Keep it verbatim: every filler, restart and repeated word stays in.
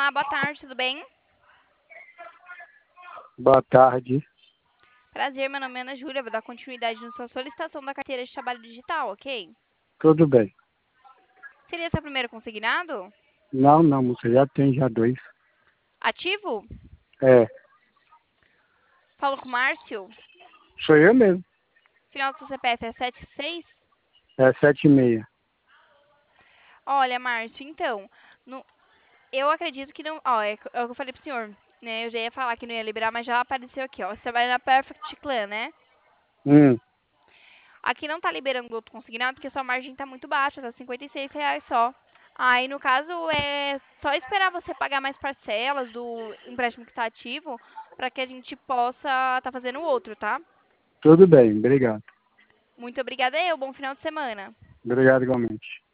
Olá, boa tarde, tudo bem? Boa tarde. Prazer, meu nome é Ana Júlia, vou dar continuidade na sua solicitação da carteira de trabalho digital, ok? Tudo bem. Seria seu primeiro consignado? Não, não, você já tem já dois. Ativo? É, Falo com o Márcio. sou eu mesmo. Final do seu C P F é setenta e seis? É sete e meia. Olha, Márcio, então, no- eu acredito que não... Ó, é, é o que eu falei pro senhor, né? Eu já ia falar que não ia liberar, mas já apareceu aqui, ó. Você trabalha na Perfect Clan, né? Hum, Aqui não tá liberando outro consignado porque sua margem tá muito baixa, tá cinquenta e seis reais só. Aí, no caso, é só esperar você pagar mais parcelas do empréstimo que tá ativo para que a gente possa tá fazendo o outro, tá? tudo bem, obrigado. Muito obrigada eu, bom final de semana. Obrigado igualmente.